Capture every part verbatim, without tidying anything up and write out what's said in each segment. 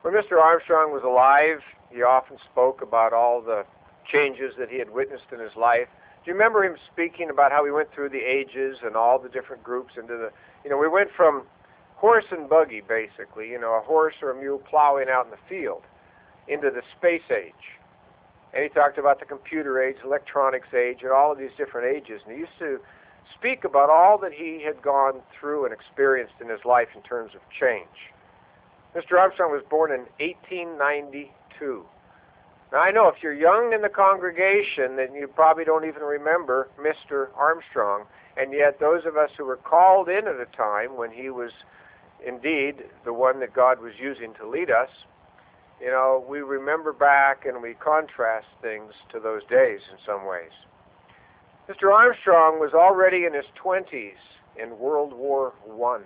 When Mister Armstrong was alive, he often spoke about all the changes that he had witnessed in his life. Do you remember him speaking about how he went through the ages and all the different groups into the, you know, we went from horse and buggy, basically, you know, a horse or a mule plowing out in the field, into the space age. And he talked about the computer age, electronics age, and all of these different ages. And he used to speak about all that he had gone through and experienced in his life in terms of change. Mister Armstrong was born in eighteen ninety-two. Now, I know if you're young in the congregation, then you probably don't even remember Mister Armstrong. And yet those of us who were called in at a time when he was indeed the one that God was using to lead us, you know, we remember back and we contrast things to those days in some ways. Mister Armstrong was already in his twenties in World War One.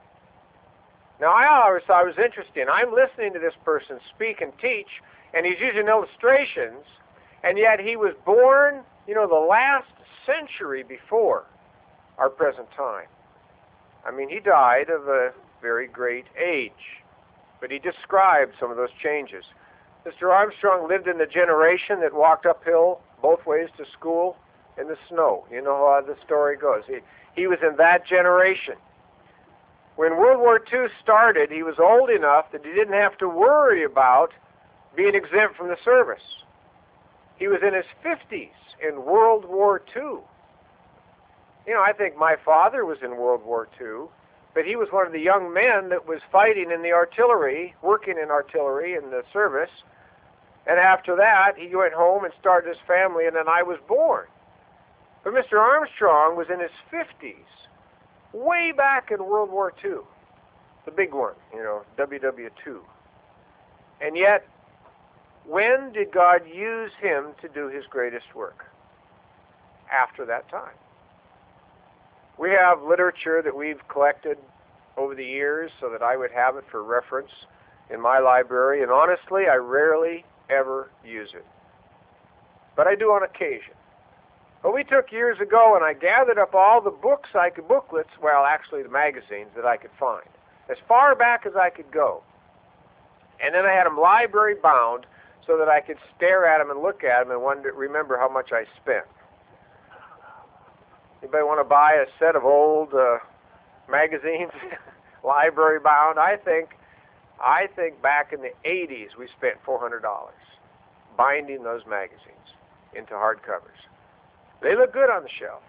Now, I always thought it was interesting. I'm listening to this person speak and teach, and he's using illustrations, and yet he was born, you know, the last century before our present time. I mean, he died of a very great age, but he described some of those changes. Mister Armstrong lived in the generation that walked uphill both ways to school in the snow. You know how the story goes. He, he was in that generation. When World War Two started, he was old enough that he didn't have to worry about being exempt from the service. He was in his fifties in World War Two. You know, I think my father was in World War Two, but he was one of the young men that was fighting in the artillery, working in artillery in the service. And after that, he went home and started his family, and then I was born. But Mister Armstrong was in his fifties, way back in World War Two, the big one, you know, W W two. And yet, when did God use him to do his greatest work? After that time. We have literature that we've collected over the years so that I would have it for reference in my library, and honestly, I rarely ever use it. But I do on occasion. But we took years ago, and I gathered up all the books I could, booklets, well, actually the magazines that I could find, as far back as I could go. And then I had them library bound so that I could stare at them and look at them and wonder, remember how much I spent. Anybody want to buy a set of old uh, magazines, library bound? I think, I think back in the eighties we spent four hundred dollars binding those magazines into hardcovers. They look good on the shelf.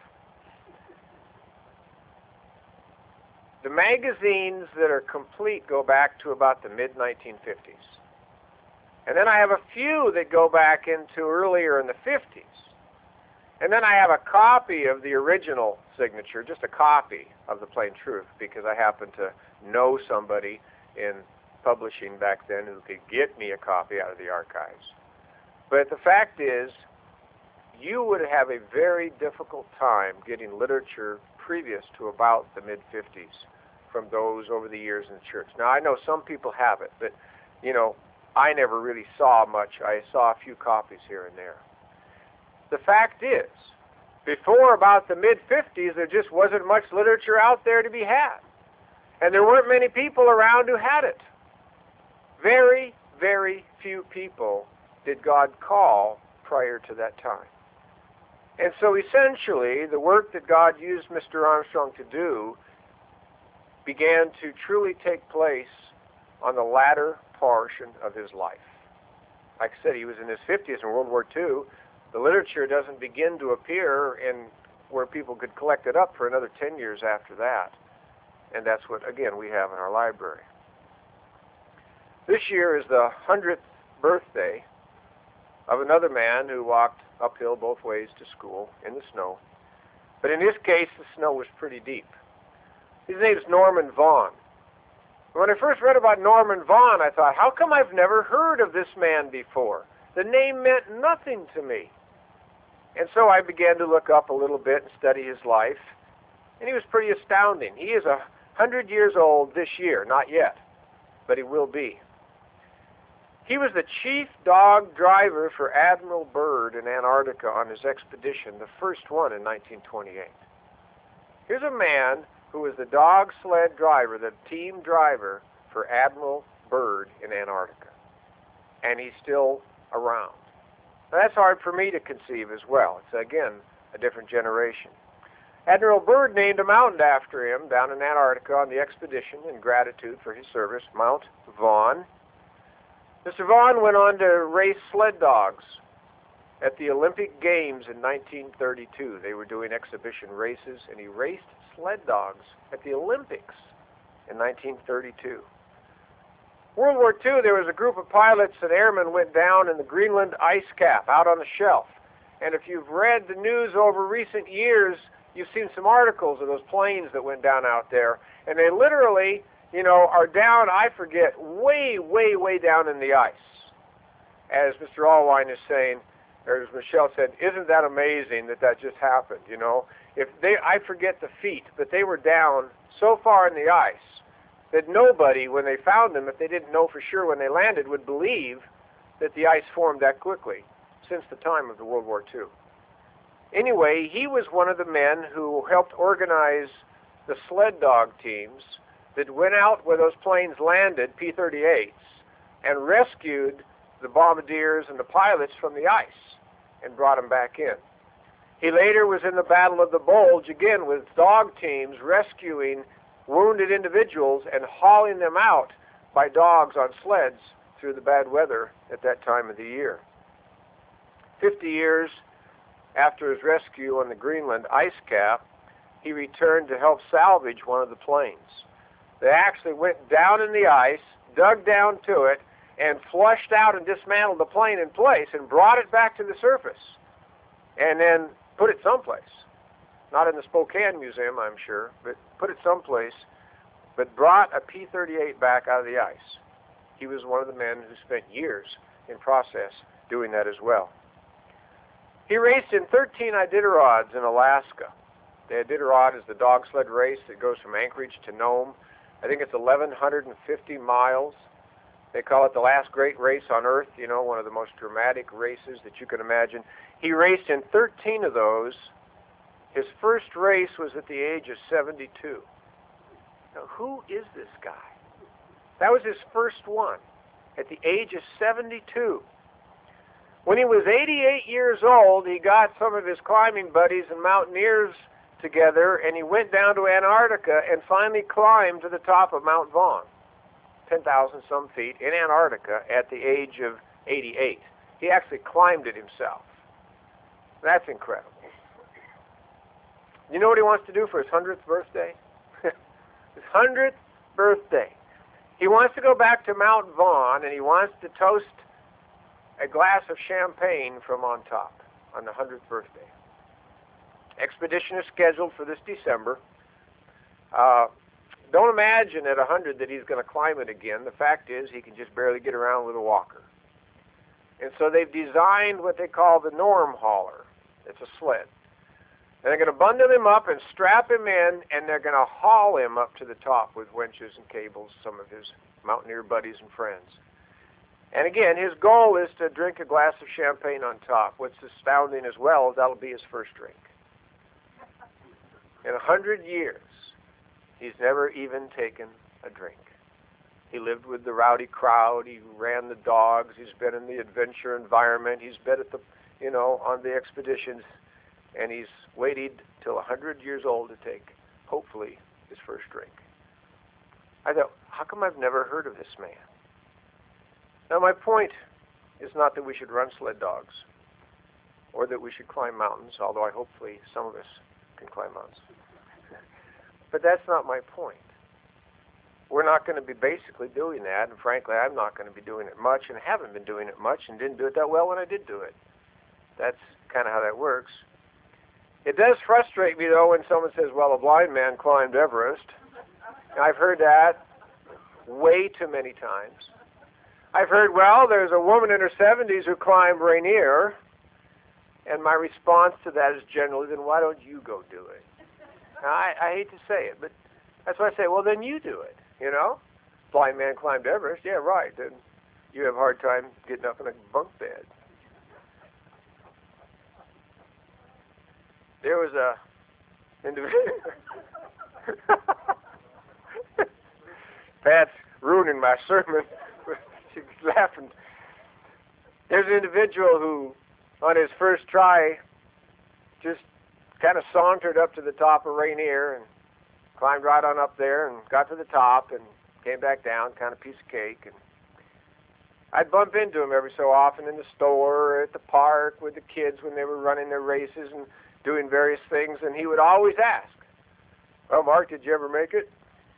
The magazines that are complete go back to about the mid nineteen fifties. And then I have a few that go back into earlier in the fifties. And then I have a copy of the original signature, just a copy of the Plain Truth, because I happen to know somebody in publishing back then who could get me a copy out of the archives. But the fact is, you would have a very difficult time getting literature previous to about the mid fifties from those over the years in the church. Now, I know some people have it, but, you know, I never really saw much. I saw a few copies here and there. The fact is, before about the mid fifties, there just wasn't much literature out there to be had. And there weren't many people around who had it. Very, very few people did God call prior to that time. And so essentially, the work that God used Mister Armstrong to do began to truly take place on the latter portion of his life. Like I said, he was in his fifties in World War Two. The literature doesn't begin to appear in where people could collect it up for another ten years after that. And that's what, again, we have in our library. This year is the hundredth birthday of another man who walked uphill both ways to school in the snow. But in his case, the snow was pretty deep. His name is Norman Vaughn. When I first read about Norman Vaughn, I thought, how come I've never heard of this man before? The name meant nothing to me. And so I began to look up a little bit and study his life, and he was pretty astounding. He is a hundred years old this year, not yet, but he will be. He was the chief dog driver for Admiral Byrd in Antarctica on his expedition, the first one in nineteen twenty-eight. Here's a man who was the dog sled driver, the team driver for Admiral Byrd in Antarctica, and he's still around. Now, that's hard for me to conceive as well. It's, again, a different generation. Admiral Byrd named a mountain after him down in Antarctica on the expedition in gratitude for his service, Mount Vaughn. Mister Vaughn went on to race sled dogs at the Olympic Games in nineteen thirty-two. They were doing exhibition races, and he raced sled dogs at the Olympics in nineteen thirty-two. World War Two, there was a group of pilots and airmen went down in the Greenland ice cap out on the shelf. And if you've read the news over recent years, you've seen some articles of those planes that went down out there. And they literally, you know, are down, I forget, way, way, way down in the ice. As Mister Allwine is saying, or as Michelle said, isn't that amazing that that just happened, you know? If they, I forget the feet, but they were down so far in the ice that nobody, when they found them, if they didn't know for sure when they landed, would believe that the ice formed that quickly since the time of the World War Two. Anyway, he was one of the men who helped organize the sled dog teams that went out where those planes landed, P thirty-eights, and rescued the bombardiers and the pilots from the ice and brought them back in. He later was in the Battle of the Bulge, again with dog teams rescuing wounded individuals and hauling them out by dogs on sleds through the bad weather at that time of the year. Fifty years after his rescue on the Greenland ice cap, he returned to help salvage one of the planes. They actually went down in the ice, dug down to it, and flushed out and dismantled the plane in place and brought it back to the surface and then put it someplace. Not in the Spokane Museum, I'm sure, but put it someplace, but brought a P thirty-eight back out of the ice. He was one of the men who spent years in process doing that as well. He raced in thirteen Iditarods in Alaska. The Iditarod is the dog sled race that goes from Anchorage to Nome. I think it's eleven fifty miles. They call it the last great race on Earth, you know, one of the most dramatic races that you can imagine. He raced in thirteen of those. His first race was at the age of seventy-two. Now, who is this guy? That was his first one at the age of seventy-two. When he was eighty-eight years old, he got some of his climbing buddies and mountaineers together, and he went down to Antarctica and finally climbed to the top of Mount Vaughn, ten thousand some feet in Antarctica at the age of eighty-eight. He actually climbed it himself. That's incredible. You know what he wants to do for his hundredth birthday? His hundredth birthday. He wants to go back to Mount Vaughn, and he wants to toast a glass of champagne from on top on the hundredth birthday. Expedition is scheduled for this December. Uh, don't imagine at one hundred that he's going to climb it again. The fact is he can just barely get around with a walker. And so they've designed what they call the Norm Hauler. It's a sled. And they're going to bundle him up and strap him in, and they're going to haul him up to the top with winches and cables, some of his mountaineer buddies and friends. And again, his goal is to drink a glass of champagne on top. What's astounding as well is that'll be his first drink. In a hundred years, he's never even taken a drink. He lived with the rowdy crowd. He ran the dogs. He's been in the adventure environment. He's been at the, you know, on the expeditions. And he's waited till a hundred years old to take, hopefully, his first drink. I thought, how come I've never heard of this man? Now, my point is not that we should run sled dogs or that we should climb mountains, although I hopefully some of us can climb mountains. But that's not my point. We're not going to be basically doing that, and frankly, I'm not going to be doing it much and haven't been doing it much and didn't do it that well when I did do it. That's kind of how that works. It does frustrate me, though, when someone says, well, a blind man climbed Everest. I've heard that way too many times. I've heard, well, there's a woman in her seventies who climbed Rainier, and my response to that is generally, then why don't you go do it? Now, I, I hate to say it, but that's why I say, well, then you do it, you know? Blind man climbed Everest, yeah, right, then you have a hard time getting up in a bunk bed. There was a individual. Pat's ruining my sermon. She's laughing. There's an individual who, on his first try, just kind of sauntered up to the top of Rainier and climbed right on up there and got to the top and came back down, kind of piece of cake. And I'd bump into him every so often in the store or at the park with the kids when they were running their races and doing various things, and he would always ask, "Well, Mark, did you ever make it?"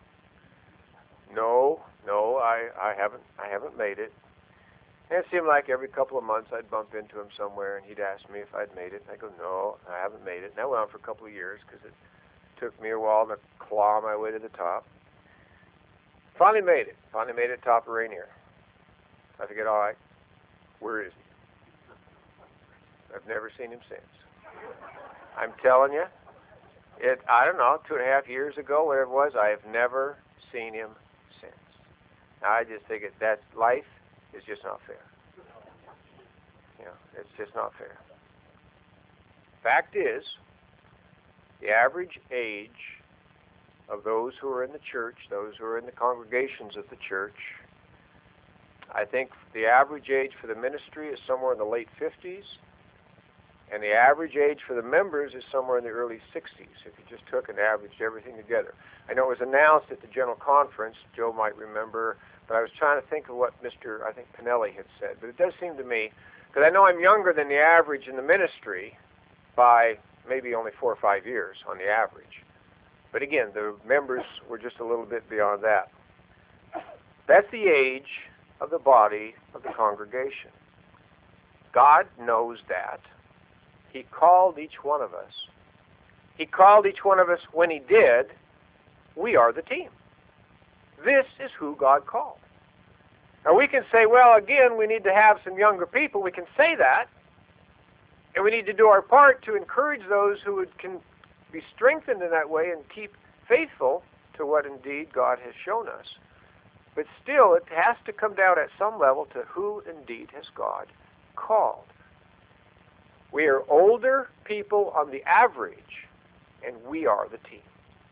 No, no, I, I haven't I haven't made it. And it seemed like every couple of months I'd bump into him somewhere, and he'd ask me if I'd made it. And I'd go, "No, I haven't made it." And that went on for a couple of years because it took me a while to claw my way to the top. Finally made it. Finally made it top of Rainier. I figured, all right, where is he? I've never seen him since. I'm telling you, it. I don't know, two and a half years ago, whatever it was, I have never seen him since. Now, I just think it, that life is just not fair. You know, it's just not fair. Fact is, the average age of those who are in the church, those who are in the congregations of the church, I think the average age for the ministry is somewhere in the late fifties, and the average age for the members is somewhere in the early sixties, if you just took and averaged everything together. I know it was announced at the General Conference, Joe might remember, but I was trying to think of what Mister I think Pinelli had said. But it does seem to me, because I know I'm younger than the average in the ministry by maybe only four or five years on the average. But again, the members were just a little bit beyond that. That's the age of the body of the congregation. God knows that. He called each one of us. He called each one of us. When he did, we are the team. This is who God called. Now we can say, well, again, we need to have some younger people. We can say that. And we need to do our part to encourage those who would can be strengthened in that way and keep faithful to what indeed God has shown us. But still, it has to come down at some level to who indeed has God called. We are older people on the average, and we are the team.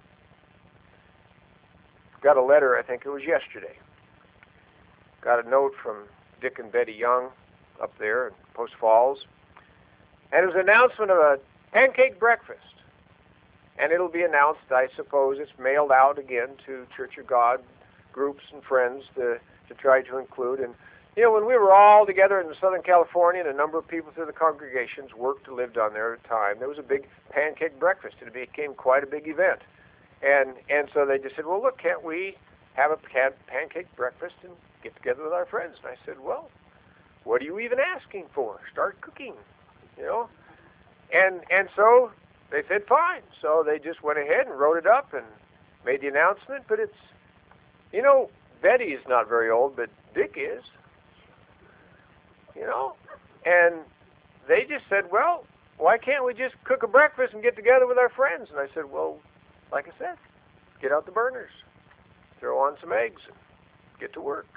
Got a letter, I think it was yesterday. Got a note from Dick and Betty Young up there in Post Falls. And it was an announcement of a pancake breakfast. And it'll be announced, I suppose, it's mailed out again to Church of God groups and friends to, to try to include. And, you know, when we were all together in Southern California, and a number of people through the congregations worked and lived on there at the time, there was a big pancake breakfast. It became quite a big event. And and so they just said, well, look, can't we have a pan- pancake breakfast and get together with our friends? And I said, well, what are you even asking for? Start cooking, you know? And and so they said, fine. So they just went ahead and wrote it up and made the announcement. But it's, you know, Betty is not very old, but Dick is, you know? And they just said, well, why can't we just cook a breakfast and get together with our friends? And I said, well, like I said, get out the burners, throw on some eggs, and get to work.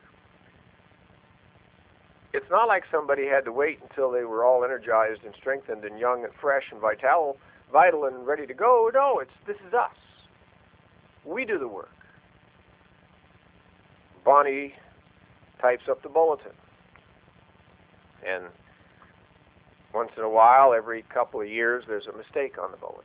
It's not like somebody had to wait until they were all energized and strengthened and young and fresh and vital, vital and ready to go. No, it's this is us. We do the work. Bonnie types up the bulletin. And once in a while, every couple of years, there's a mistake on the bulletin.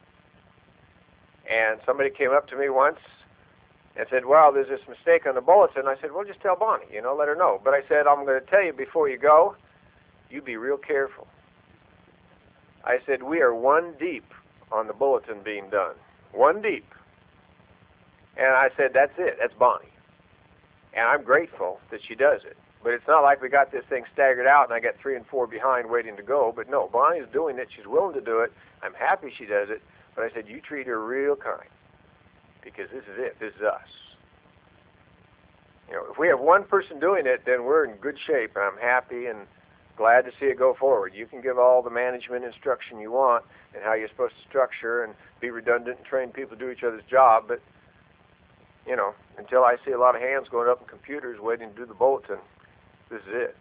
And somebody came up to me once and said, well, there's this mistake on the bulletin. I said, well, just tell Bonnie, you know, let her know. But I said, I'm going to tell you before you go, you be real careful. I said, we are one deep on the bulletin being done. One deep. And I said, that's it. That's Bonnie. And I'm grateful that she does it. But it's not like we got this thing staggered out and I got three and four behind waiting to go. But no, Bonnie's doing it. She's willing to do it. I'm happy she does it. But I said, you treat her real kind, because this is it. This is us. You know, if we have one person doing it, then we're in good shape, and I'm happy and glad to see it go forward. You can give all the management instruction you want and how you're supposed to structure and be redundant and train people to do each other's job, but, you know, until I see a lot of hands going up in computers waiting to do the bulletin, this is it.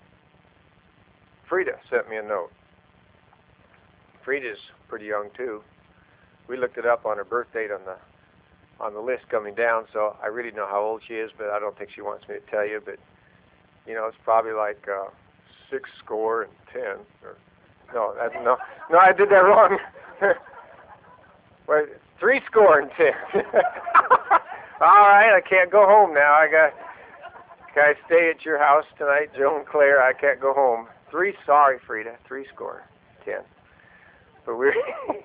Frida sent me a note. Frida's pretty young, too. We looked it up on her birth date on the on the list coming down, so I really know how old she is, but I don't think she wants me to tell you. But you know, it's probably like uh, six score and ten. Or no, that, no, no, I did that wrong. Wait, three score and ten. All right, I can't go home now. I got. Can I stay at your house tonight, Joe and Claire? I can't go home. Three, sorry, Frida. Three score, ten. But we're.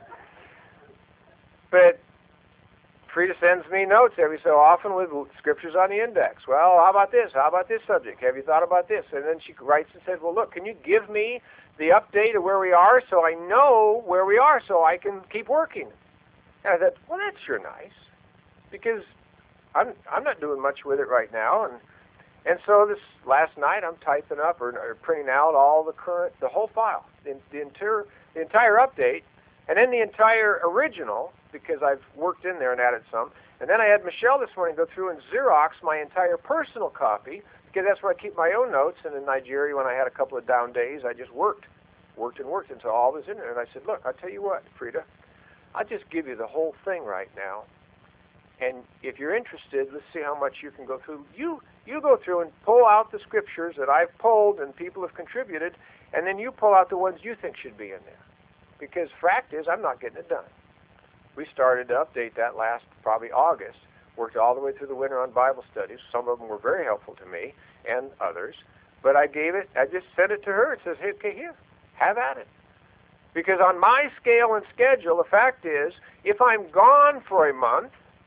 But Frida sends me notes every so often with scriptures on the index. Well, how about this? How about this subject? Have you thought about this? And then she writes and says, well, look, can you give me the update of where we are so I know where we are so I can keep working? And I said, well, that's sure nice, because I'm I'm not doing much with it right now. And and so this last night I'm typing up or, or printing out all the current, the whole file, the, the entire the entire update, and then the entire original, because I've worked in there and added some. And then I had Michelle this morning go through and Xerox my entire personal copy, because that's where I keep my own notes. And in Nigeria, when I had a couple of down days, I just worked, worked and worked until all was in there. And I said, look, I'll tell you what, Frida, I'll just give you the whole thing right now. And if you're interested, let's see how much you can go through. You you go through and pull out the scriptures that I've pulled and people have contributed, and then you pull out the ones you think should be in there. Because fact is, I'm not getting it done. We started to update that last probably August, worked all the way through the winter on Bible studies. Some of them were very helpful to me and others. But I gave it, I just sent it to her and says, hey, okay, here, have at it. Because on my scale and schedule, the fact is, if I'm gone for a month,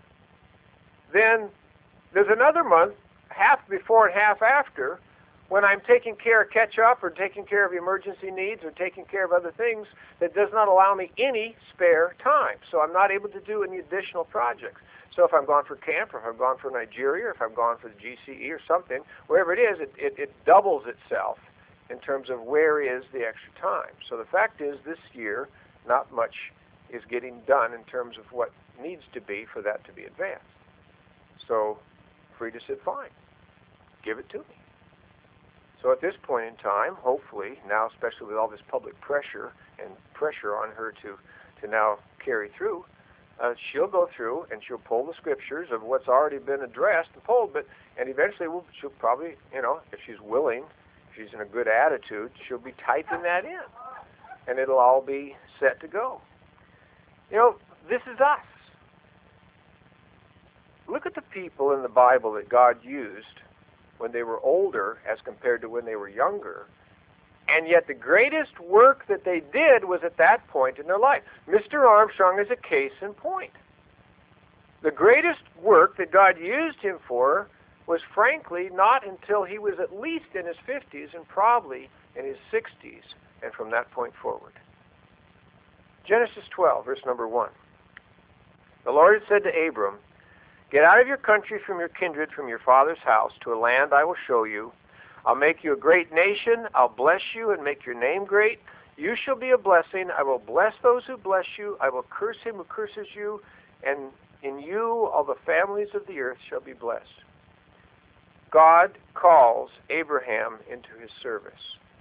then there's another month, half before and half after, when I'm taking care of catch-up or taking care of emergency needs or taking care of other things that does not allow me any spare time. So I'm not able to do any additional projects. So if I'm gone for camp, or if I'm gone for Nigeria, or if I'm gone for the G C E or something, wherever it is, it, it, it doubles itself in terms of where is the extra time. So the fact is, this year, not much is getting done in terms of what needs to be for that to be advanced. So Frida said, fine, give it to me. So at this point in time, hopefully, now especially with all this public pressure and pressure on her to, to now carry through, uh, she'll go through and she'll pull the scriptures of what's already been addressed and pulled, but and eventually we'll, she'll probably, you know, if she's willing, if she's in a good attitude, she'll be typing that in, and it'll all be set to go. You know, this is us. Look at the people in the Bible that God used when they were older as compared to when they were younger. And yet the greatest work that they did was at that point in their life. Mister Armstrong is a case in point. The greatest work that God used him for was frankly not until he was at least in his fifties and probably in his sixties, and from that point forward. Genesis twelve, verse number one. The Lord had said to Abram, get out of your country, from your kindred, from your father's house, to a land I will show you. I'll make you a great nation. I'll bless you and make your name great. You shall be a blessing. I will bless those who bless you. I will curse him who curses you. And in you all the families of the earth shall be blessed. God calls Abraham into his service.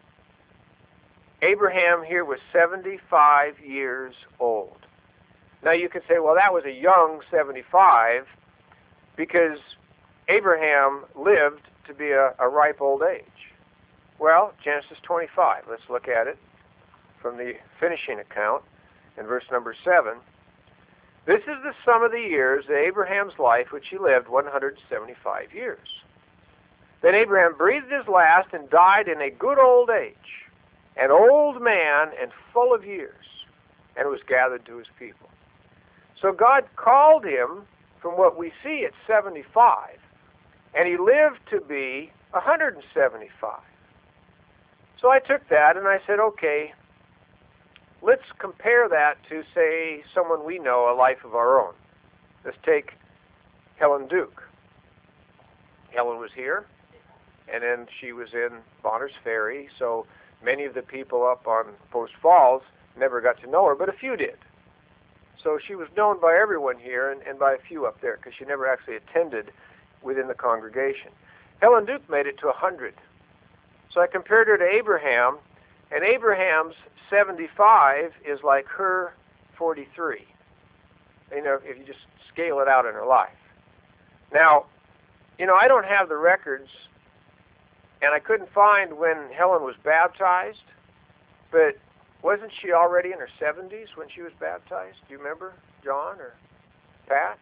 Abraham here was seventy-five years old. Now you could say, well, that was a young seventy-five, because Abraham lived to be a, a ripe old age. Well, Genesis twenty-five, let's look at it from the finishing account in verse number seven. This is the sum of the years of Abraham's life, which he lived, one hundred seventy-five years. Then Abraham breathed his last and died in a good old age, an old man and full of years, and was gathered to his people. So God called him from what we see at seventy-five, and he lived to be one hundred seventy-five. So I took that and I said, okay, let's compare that to, say, someone we know, a life of our own. Let's take Helen Duke. Helen was here, and then she was in Bonners Ferry, so many of the people up on Post Falls never got to know her, but a few did. So she was known by everyone here and, and by a few up there, because she never actually attended within the congregation. Helen Duke made it to one hundred. So I compared her to Abraham, and Abraham's seventy-five is like her forty-three. you know, if you just scale it out in her life. Now, you know, I don't have the records, and I couldn't find when Helen was baptized, but wasn't she already in her seventies when she was baptized? Do you remember, John or Pat?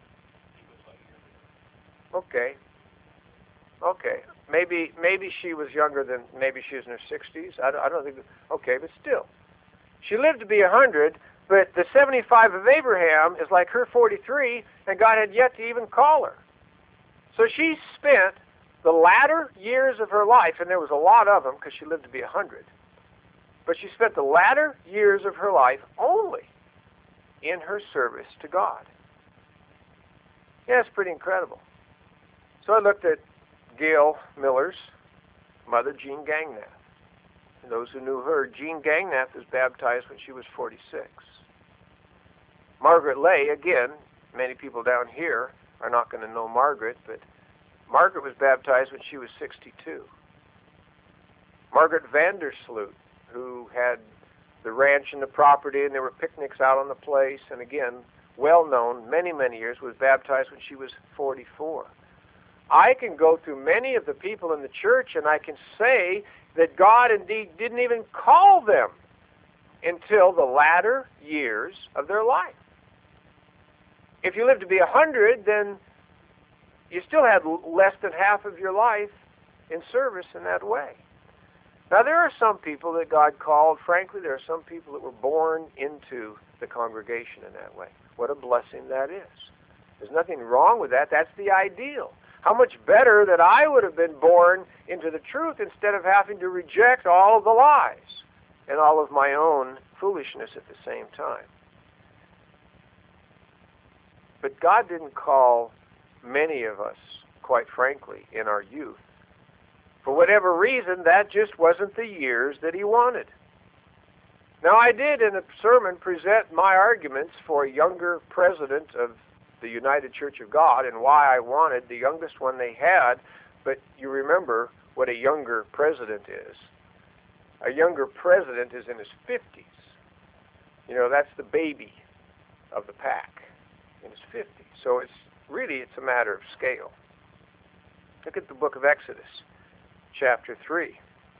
Okay. Okay. Maybe maybe she was younger than, maybe she was in her sixties. I don't, I don't think, okay, but still. She lived to be one hundred, but the seventy-five of Abraham is like her forty-three, and God had yet to even call her. So she spent the latter years of her life, and there was a lot of them because she lived to be one hundred, but she spent the latter years of her life only in her service to God. Yeah, it's pretty incredible. So I looked at Gail Miller's mother, Jean Gangnath. And those who knew her, Jean Gangnath was baptized when she was forty-six. Margaret Lay, again, many people down here are not going to know Margaret, but Margaret was baptized when she was sixty-two. Margaret Vandersloot, who had the ranch and the property, and there were picnics out on the place, and again, well known, many, many years, was baptized when she was forty-four. I can go through many of the people in the church, and I can say that God indeed didn't even call them until the latter years of their life. If you live to be one hundred, then you still had less than half of your life in service in that way. Now, there are some people that God called. Frankly, there are some people that were born into the congregation in that way. What a blessing that is. There's nothing wrong with that. That's the ideal. How much better that I would have been born into the truth instead of having to reject all of the lies and all of my own foolishness at the same time. But God didn't call many of us, quite frankly, in our youth. For whatever reason, that just wasn't the years that He wanted. Now, I did in a sermon present my arguments for a younger president of the United Church of God and why I wanted the youngest one they had, but you remember what a younger president is. A younger president is in his fifties. You know, that's the baby of the pack, in his fifties. So it's really, it's a matter of scale. Look at the book of Exodus, chapter three.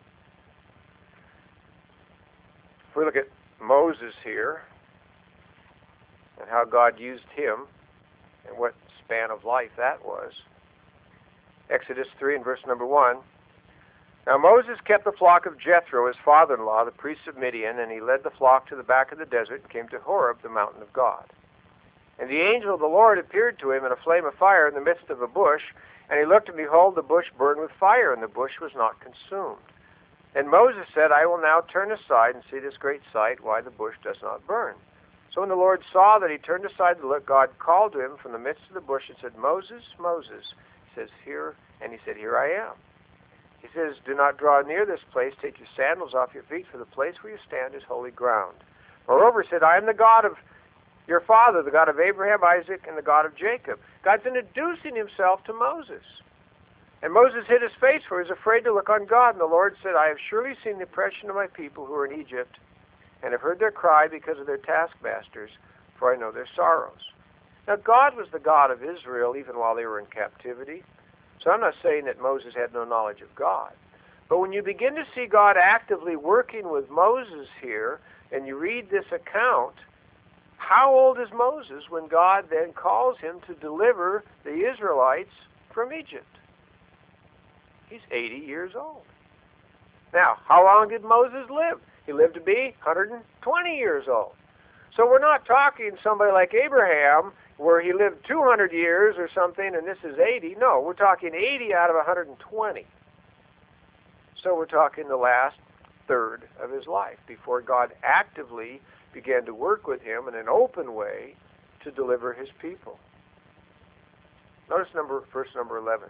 If we look at Moses here and how God used him and what span of life that was. Exodus three and verse number one. Now Moses kept the flock of Jethro, his father-in-law, the priest of Midian, and he led the flock to the back of the desert and came to Horeb, the mountain of God. And the angel of the Lord appeared to him in a flame of fire in the midst of a bush, and he looked, and behold, the bush burned with fire, and the bush was not consumed. And Moses said, I will now turn aside and see this great sight, why the bush does not burn. So when the Lord saw that he turned aside to look, God called to him from the midst of the bush and said, Moses, Moses. He says, here, and he said, here I am. He says, do not draw near this place, take your sandals off your feet, for the place where you stand is holy ground. Moreover, he said, I am the God of your father, the God of Abraham, Isaac, and the God of Jacob. God's introducing himself to Moses. And Moses hid his face, for he was afraid to look on God. And the Lord said, I have surely seen the oppression of my people who are in Egypt, and have heard their cry because of their taskmasters, for I know their sorrows. Now God was the God of Israel even while they were in captivity. So I'm not saying that Moses had no knowledge of God. But when you begin to see God actively working with Moses here, and you read this account, how old is Moses when God then calls him to deliver the Israelites from Egypt? He's eighty years old. Now, how long did Moses live? He lived to be one hundred twenty years old. So we're not talking somebody like Abraham where he lived two hundred years or something and this is eighty. No, we're talking eighty out of one hundred twenty. So we're talking the last third of his life before God actively began to work with him in an open way to deliver his people. Notice number, verse number eleven.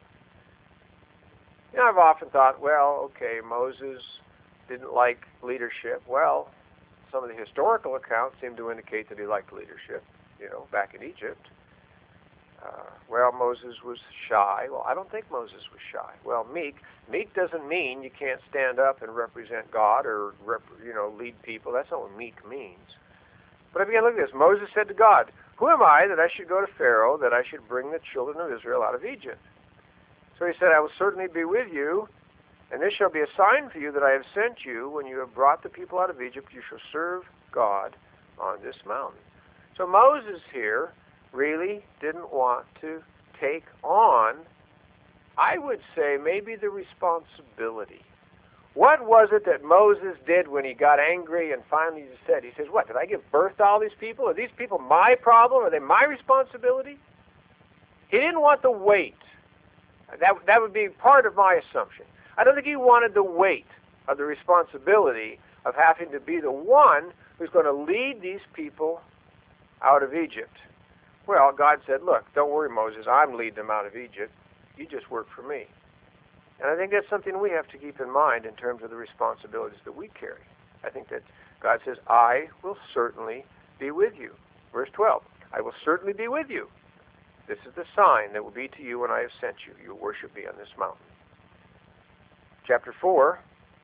You know, I've often thought, well, okay, Moses didn't like leadership. Well, some of the historical accounts seem to indicate that he liked leadership, you know, back in Egypt. Uh, well, Moses was shy. Well, I don't think Moses was shy. Well, meek. Meek doesn't mean you can't stand up and represent God or, rep, you know, lead people. That's not what meek means. But I began looking at this. Moses said to God, who am I that I should go to Pharaoh, that I should bring the children of Israel out of Egypt? So he said, I will certainly be with you, and this shall be a sign for you that I have sent you. When you have brought the people out of Egypt, you shall serve God on this mountain. So Moses here really didn't want to take on, I would say, maybe the responsibility. What was it that Moses did when he got angry and finally he said, he says, what, did I give birth to all these people? Are these people my problem? Are they my responsibility? He didn't want the weight. That, that would be part of my assumption. I don't think he wanted the weight of the responsibility of having to be the one who's going to lead these people out of Egypt. Well, God said, look, don't worry, Moses, I'm leading them out of Egypt. You just work for me. And I think that's something we have to keep in mind in terms of the responsibilities that we carry. I think that God says, I will certainly be with you. Verse twelve, I will certainly be with you. This is the sign that will be to you when I have sent you. You will worship me on this mountain. Chapter four,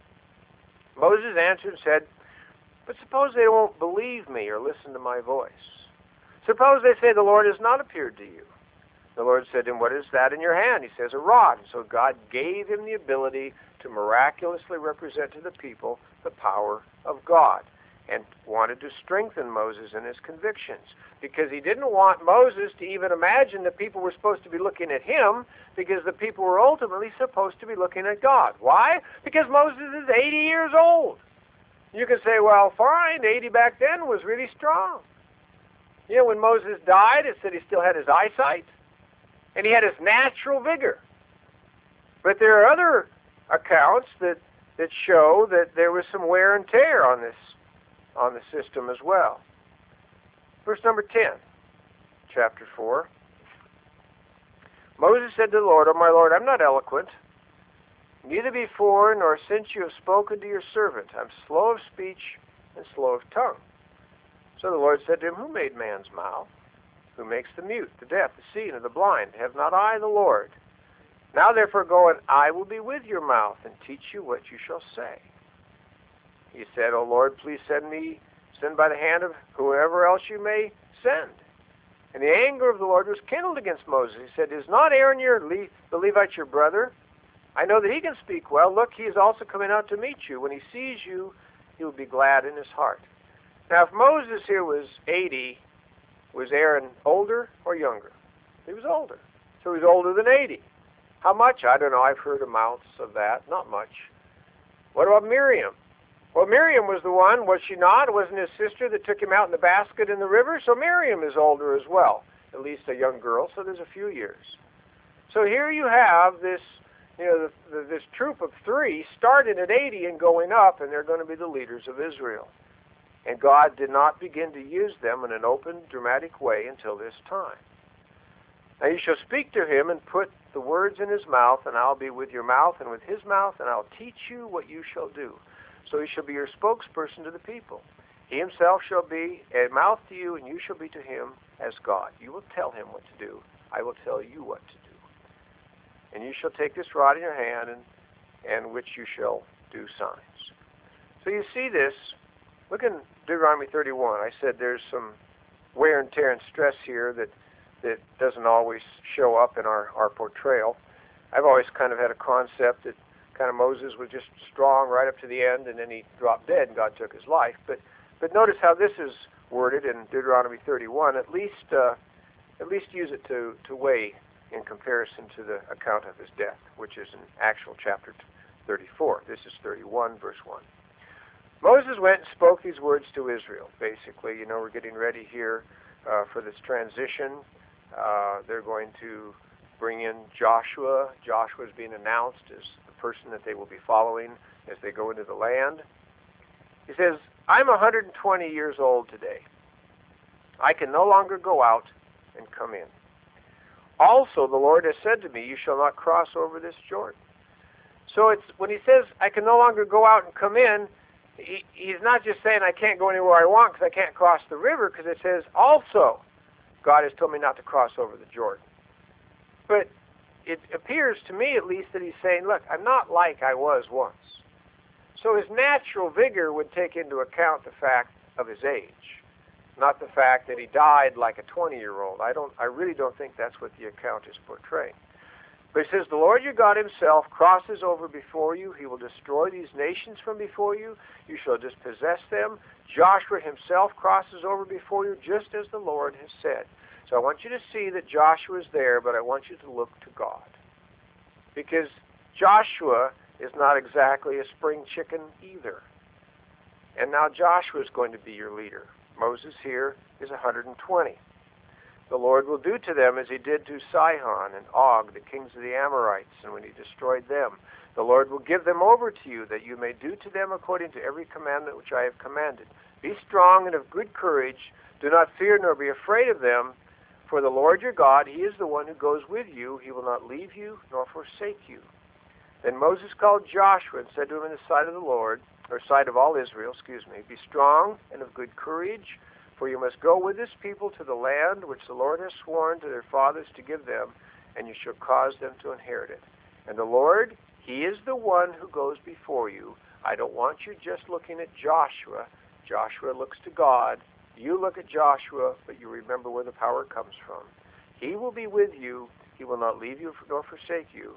Moses answered and said, but suppose they won't believe me or listen to my voice. Suppose they say the Lord has not appeared to you. The Lord said to him, what is that in your hand? He says, a rod. And so God gave him the ability to miraculously represent to the people the power of God, and wanted to strengthen Moses in his convictions, because he didn't want Moses to even imagine that people were supposed to be looking at him, because the people were ultimately supposed to be looking at God. Why? Because Moses is eighty years old. You can say, well, fine, eighty back then was really strong. You know, when Moses died, it said he still had his eyesight, and he had his natural vigor. But there are other accounts that, that show that there was some wear and tear on this on the system as well. Verse number ten, chapter four. Moses said to the Lord, O my Lord, I'm not eloquent, neither before nor since you have spoken to your servant. I'm slow of speech and slow of tongue. So the Lord said to him, who made man's mouth? Who makes the mute, the deaf, the seeing, and the blind? Have not I the Lord? Now therefore go, and I will be with your mouth, and teach you what you shall say. He said, O Lord, please send me, send by the hand of whoever else you may send. And the anger of the Lord was kindled against Moses. He said, is not Aaron your Le- the Levite your brother? I know that he can speak well. Look, he is also coming out to meet you. When he sees you, he will be glad in his heart. Now, if Moses here was eighty, was Aaron older or younger? He was older. So he's older than eighty. How much? I don't know. I've heard amounts of that. Not much. What about Miriam? Well, Miriam was the one, was she not? It wasn't his sister that took him out in the basket in the river? So Miriam is older as well, at least a young girl, so there's a few years. So here you have this, you know, the, the, this troop of three started at eighty and going up, and they're going to be the leaders of Israel. And God did not begin to use them in an open, dramatic way until this time. Now you shall speak to him and put the words in his mouth, and I'll be with your mouth and with his mouth, and I'll teach you what you shall do. So he shall be your spokesperson to the people. He himself shall be a mouth to you, and you shall be to him as God. You will tell him what to do. I will tell you what to do. And you shall take this rod in your hand, and, and which you shall do signs. So you see this. Look in Deuteronomy thirty-one. I said there's some wear and tear and stress here that, that doesn't always show up in our, our portrayal. I've always kind of had a concept that kind of Moses was just strong right up to the end, and then he dropped dead and God took his life. But but notice how this is worded in Deuteronomy thirty-one. At least uh, at least use it to, to weigh in comparison to the account of his death, which is in actual chapter thirty-four. This is thirty-one, verse one. Moses went and spoke these words to Israel. Basically, you know, we're getting ready here uh, for this transition. Uh, they're going to bring in Joshua. Joshua is being announced as the person that they will be following as they go into the land. He says, I'm one hundred twenty years old today. I can no longer go out and come in. Also, the Lord has said to me, you shall not cross over this Jordan. So it's when he says, I can no longer go out and come in, he, he's not just saying I can't go anywhere I want because I can't cross the river, because it says, also, God has told me not to cross over the Jordan. But it appears to me, at least, that he's saying, look, I'm not like I was once. So his natural vigor would take into account the fact of his age. not the fact that he died like a twenty-year-old. I don't. I really don't think that's what the account is portraying. But he says, the Lord your God himself crosses over before you. He will destroy these nations from before you. You shall dispossess them. Joshua himself crosses over before you, just as the Lord has said. So I want you to see that Joshua is there, but I want you to look to God. Because Joshua is not exactly a spring chicken either. And now Joshua is going to be your leader. Moses here is one hundred twenty. The Lord will do to them as he did to Sihon and Og, the kings of the Amorites, and when he destroyed them. The Lord will give them over to you, that you may do to them according to every commandment which I have commanded. Be strong and of good courage. Do not fear nor be afraid of them. For the Lord your God, he is the one who goes with you. He will not leave you nor forsake you. Then Moses called Joshua and said to him in the sight of the Lord, or sight of all Israel, excuse me, be strong and of good courage, for you must go with this people to the land which the Lord has sworn to their fathers to give them, and you shall cause them to inherit it. And the Lord, he is the one who goes before you. I don't want you just looking at Joshua. Joshua looks to God. You look at Joshua, but you remember where the power comes from. He will be with you. He will not leave you nor forsake you.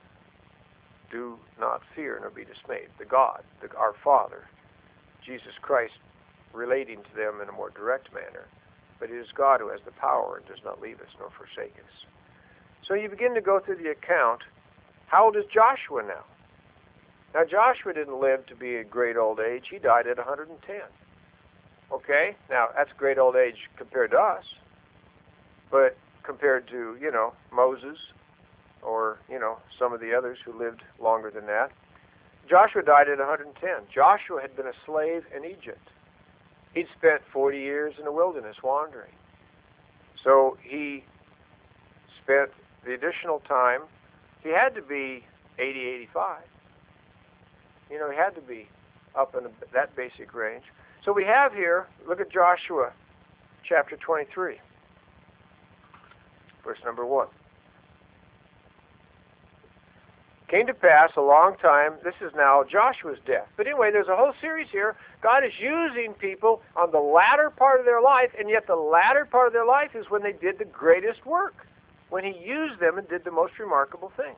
Do not fear nor be dismayed. The God, the, our Father, Jesus Christ, relating to them in a more direct manner, but it is God who has the power and does not leave us nor forsake us. So you begin to go through the account. How old is Joshua now? Now Joshua didn't live to be a great old age. He died at one hundred ten. Okay? Now that's great old age compared to us, but compared to, you know, Moses or, you know, some of the others who lived longer than that, Joshua died at one hundred ten. Joshua had been a slave in Egypt. He'd spent forty years in the wilderness wandering. So he spent the additional time. He had to be eighty, eighty-five. You know, he had to be up in that basic range. So we have here, look at Joshua chapter twenty-three, verse number one. Came to pass a long time, this is now Joshua's death. But anyway, there's a whole series here. God is using people on the latter part of their life, and yet the latter part of their life is when they did the greatest work, when he used them and did the most remarkable things.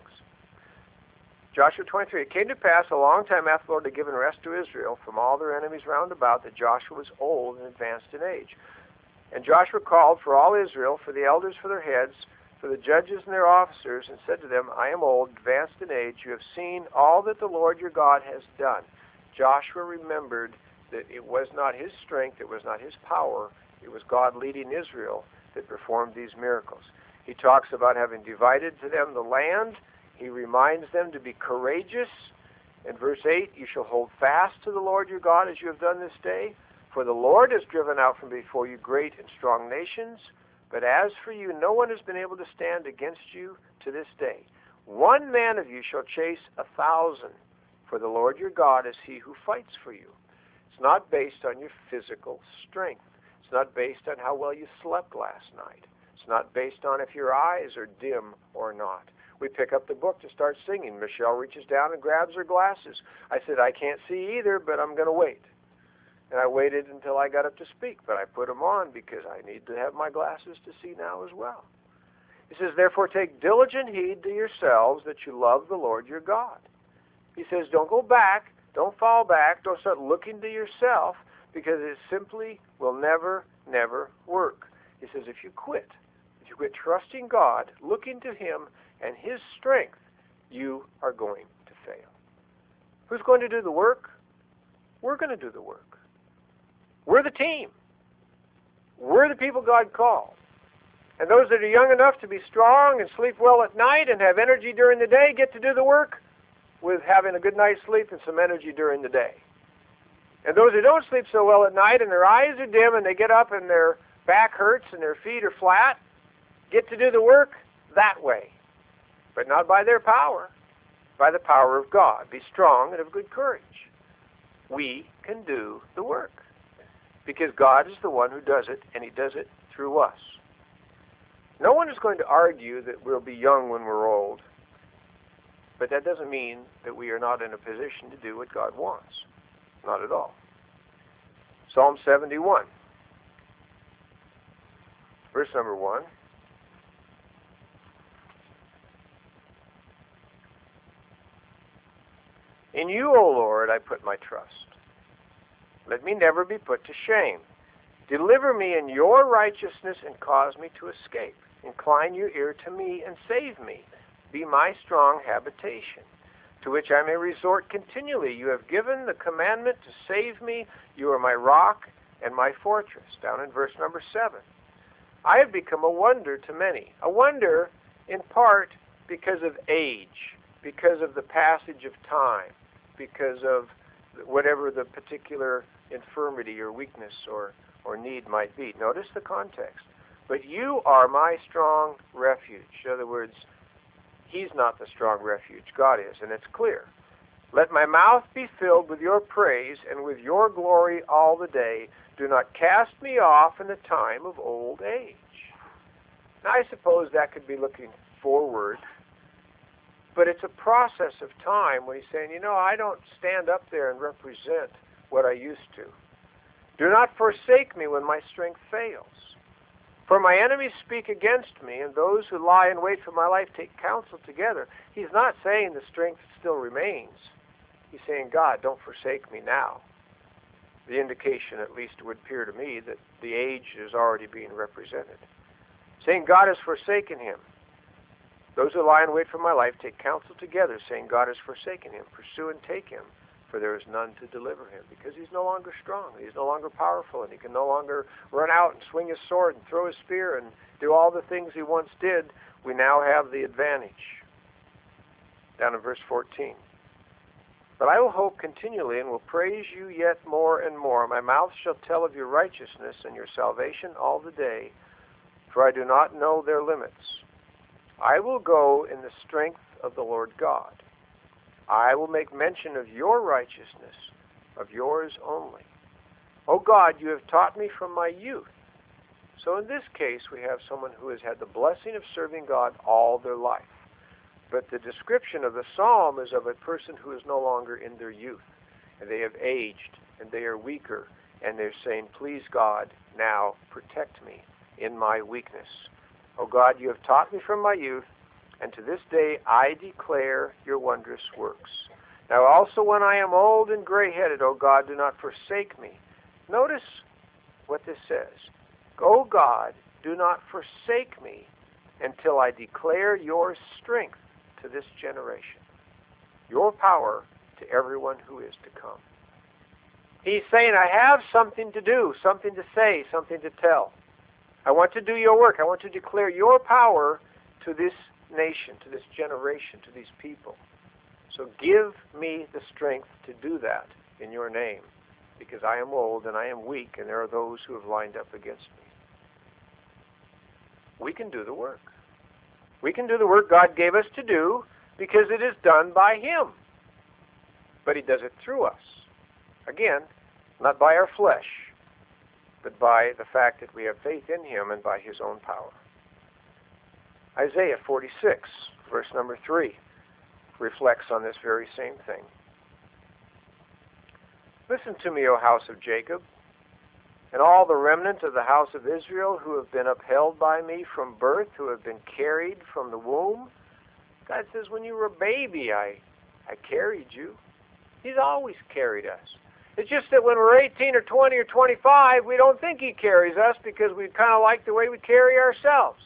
Joshua twenty-three, it came to pass a long time after the Lord had given rest to Israel from all their enemies round about, that Joshua was old and advanced in age. And Joshua called for all Israel, for the elders for their heads, for the judges and their officers, and said to them, I am old, advanced in age. You have seen all that the Lord your God has done. Joshua remembered that it was not his strength, it was not his power, it was God leading Israel that performed these miracles. He talks about having divided to them the land. He reminds them to be courageous. In verse eight, you shall hold fast to the Lord your God as you have done this day. For the Lord has driven out from before you great and strong nations. But as for you, no one has been able to stand against you to this day. One man of you shall chase a thousand, for the Lord your God is he who fights for you. It's not based on your physical strength. It's not based on how well you slept last night. It's not based on if your eyes are dim or not. We pick up the book to start singing. Michelle reaches down and grabs her glasses. I said, I can't see either, but I'm going to wait. And I waited until I got up to speak, but I put them on because I need to have my glasses to see now as well. He says, therefore take diligent heed to yourselves that you love the Lord your God. He says, don't go back, don't fall back, don't start looking to yourself, because it simply will never, never work. He says, if you quit, if you quit trusting God, looking to him and his strength, you are going to fail. Who's going to do the work? We're going to do the work. We're the team. We're the people God called. And those that are young enough to be strong and sleep well at night and have energy during the day get to do the work with having a good night's sleep and some energy during the day. And those who don't sleep so well at night and their eyes are dim and they get up and their back hurts and their feet are flat, get to do the work that way. But not by their power, by the power of God. Be strong and of good courage. We can do the work. Because God is the one who does it, and he does it through us. No one is going to argue that we'll be young when we're old, but that doesn't mean that we are not in a position to do what God wants. Not at all. Psalm seventy-one. Verse number one. In you, O Lord, I put my trust. Let me never be put to shame. Deliver me in your righteousness and cause me to escape. Incline your ear to me and save me. Be my strong habitation, to which I may resort continually. You have given the commandment to save me. You are my rock and my fortress. Down in verse number seven. I have become a wonder to many. A wonder in part because of age, because of the passage of time, because of whatever the particular infirmity or weakness or, or need might be. Notice the context. But you are my strong refuge. In other words, he's not the strong refuge. God is, and it's clear. Let my mouth be filled with your praise and with your glory all the day. Do not cast me off in the time of old age. Now, I suppose that could be looking forward, but it's a process of time when he's saying, you know, I don't stand up there and represent what I used to. Do not forsake me when my strength fails. For my enemies speak against me, and those who lie in wait for my life take counsel together. He's not saying the strength still remains. He's saying, God, don't forsake me now. The indication, at least, would appear to me that the age is already being represented. Saying God has forsaken him. Those who lie in wait for my life take counsel together, saying God has forsaken him. Pursue and take him, for there is none to deliver him, because he's no longer strong, he's no longer powerful, and he can no longer run out and swing his sword and throw his spear and do all the things he once did. We now have the advantage. Down in verse fourteen. But I will hope continually and will praise you yet more and more. My mouth shall tell of your righteousness and your salvation all the day, for I do not know their limits. I will go in the strength of the Lord God. I will make mention of your righteousness, of yours only. O God, you have taught me from my youth. So in this case, we have someone who has had the blessing of serving God all their life. But the description of the psalm is of a person who is no longer in their youth, and they have aged, and they are weaker, and they're saying, please God, now protect me in my weakness. O God, you have taught me from my youth, and to this day I declare your wondrous works. Now also when I am old and gray-headed, O God, do not forsake me. Notice what this says. O God, do not forsake me until I declare your strength to this generation, your power to everyone who is to come. He's saying, I have something to do, something to say, something to tell. I want to do your work. I want to declare your power to this nation, to this generation, to these people. So give me the strength to do that in your name, because I am old and I am weak, and there are those who have lined up against me. We can do the work. We can do the work God gave us to do because it is done by him. But he does it through us. Again, not by our flesh, but by the fact that we have faith in him and by his own power. Isaiah forty-six, verse number three, reflects on this very same thing. Listen to me, O house of Jacob, and all the remnant of the house of Israel who have been upheld by me from birth, who have been carried from the womb. God says, when you were a baby, I, I carried you. He's always carried us. It's just that when we're eighteen or twenty or twenty-five, we don't think he carries us because we kind of like the way we carry ourselves.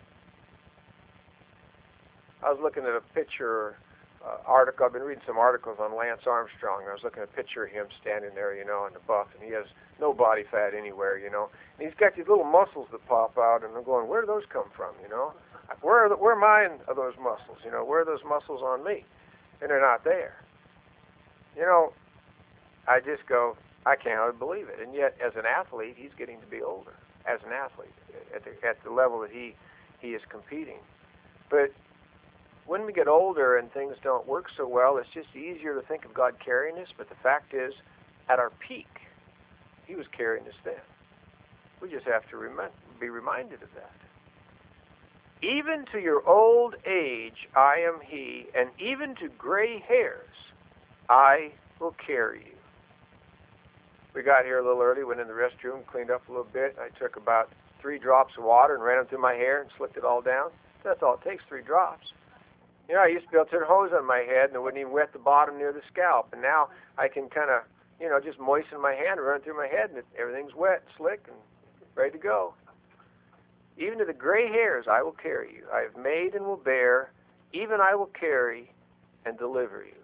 I was looking at a picture, uh, article. I've been reading some articles on Lance Armstrong. I was looking at a picture of him standing there, you know, in the buff, and he has no body fat anywhere, you know. And he's got these little muscles that pop out, and I'm going, where do those come from, you know? Where are, the, where are mine of those muscles, you know? Where are those muscles on me? And they're not there. You know, I just go, I can't hardly believe it. And yet, as an athlete, he's getting to be older. As an athlete, at the, at the level that he, he is competing. But when we get older and things don't work so well, it's just easier to think of God carrying us. But the fact is, at our peak, he was carrying us then. We just have to rem- be reminded of that. Even to your old age I am he, and even to gray hairs I will carry you. We got here a little early, went in the restroom, cleaned up a little bit. I took about three drops of water and ran them through my hair and slicked it all down. That's all it takes, three drops. You know, I used to be able to turn a hose on my head and it wouldn't even wet the bottom near the scalp. And now I can kind of, you know, just moisten my hand and run it through my head and it, everything's wet, slick, and ready to go. Even to the gray hairs I will carry you. I have made and will bear, even I will carry and deliver you.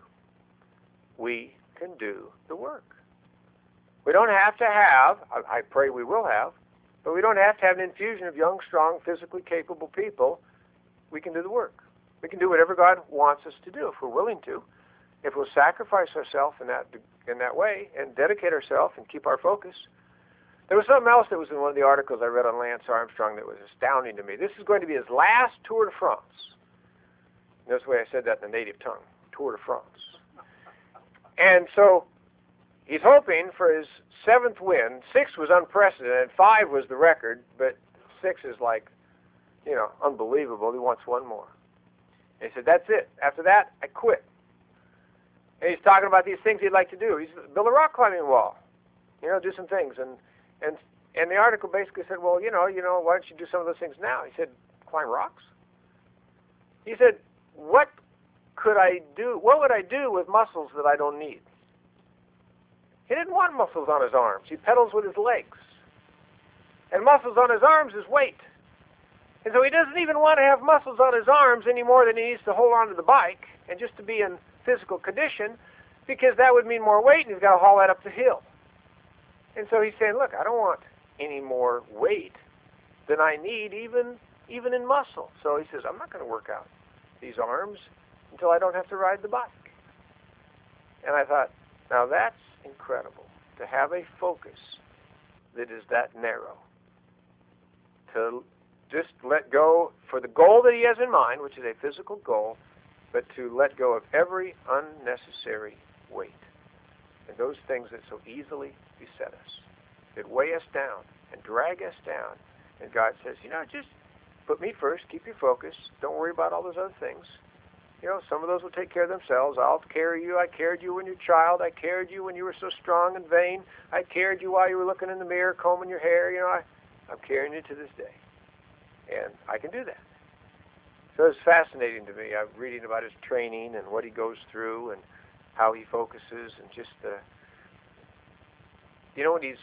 We can do the work. We don't have to have, I, I pray we will have, but we don't have to have an infusion of young, strong, physically capable people. We can do the work. We can do whatever God wants us to do if we're willing to. If we'll sacrifice ourselves in that in that way and dedicate ourselves and keep our focus. There was something else that was in one of the articles I read on Lance Armstrong that was astounding to me. This is going to be his last Tour de France. Notice the way I said that in the native tongue, Tour de France. And so he's hoping for his seventh win. Six was unprecedented. Five was the record, but six is like, you know, unbelievable. He wants one more. And he said, that's it. After that, I quit. And he's talking about these things he'd like to do. He's build a rock climbing wall, you know, do some things. And and and the article basically said, well, you know, you know, why don't you do some of those things now? He said, climb rocks. He said, what could I do? What would I do with muscles that I don't need? He didn't want muscles on his arms. He pedals with his legs. And muscles on his arms is weight. And so he doesn't even want to have muscles on his arms any more than he needs to hold on to the bike and just to be in physical condition, because that would mean more weight and he's got to haul that up the hill. And so he's saying, look, I don't want any more weight than I need even, even in muscle. So he says, I'm not going to work out these arms until I don't have to ride the bike. And I thought, now that's incredible, to have a focus that is that narrow. To just let go for the goal that he has in mind, which is a physical goal, but to let go of every unnecessary weight and those things that so easily beset us, that weigh us down and drag us down. And God says, you know, just put me first, keep your focus, don't worry about all those other things. You know, some of those will take care of themselves. I'll carry you. I carried you when you were a child. I carried you when you were so strong and vain. I carried you while you were looking in the mirror, combing your hair. You know, I, I'm carrying you to this day. And I can do that. So it's fascinating to me. I'm reading about his training and what he goes through and how he focuses and just the, uh, you know, what he's,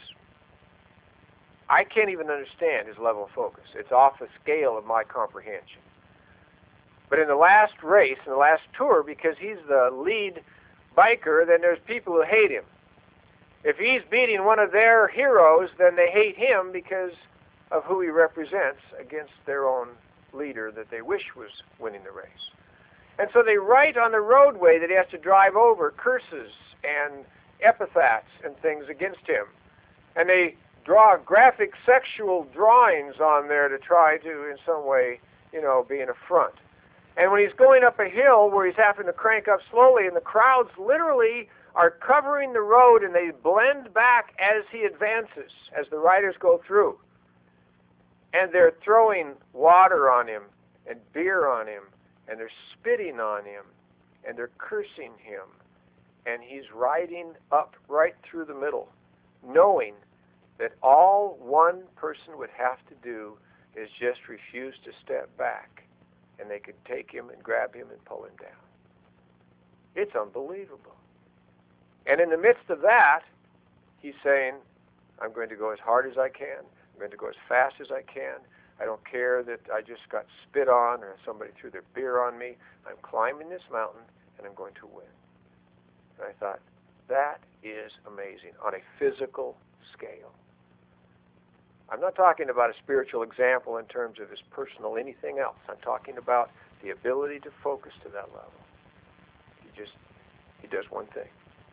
I can't even understand his level of focus. It's off the scale of my comprehension. But in the last race, in the last tour, because he's the lead biker, then there's people who hate him. If he's beating one of their heroes, then they hate him because of who he represents against their own leader that they wish was winning the race. And so they write on the roadway that he has to drive over curses and epithets and things against him. And they draw graphic sexual drawings on there to try to, in some way, you know, be an affront. And when he's going up a hill where he's having to crank up slowly, and the crowds literally are covering the road and they blend back as he advances, as the riders go through. And they're throwing water on him and beer on him, and they're spitting on him, and they're cursing him. And he's riding up right through the middle, knowing that all one person would have to do is just refuse to step back, and they could take him and grab him and pull him down. It's unbelievable. And in the midst of that, he's saying, I'm going to go as hard as I can. I'm going to go as fast as I can. I don't care that I just got spit on or somebody threw their beer on me. I'm climbing this mountain, and I'm going to win. And I thought, that is amazing on a physical scale. I'm not talking about a spiritual example in terms of his personal anything else. I'm talking about the ability to focus to that level. He just, he does one thing.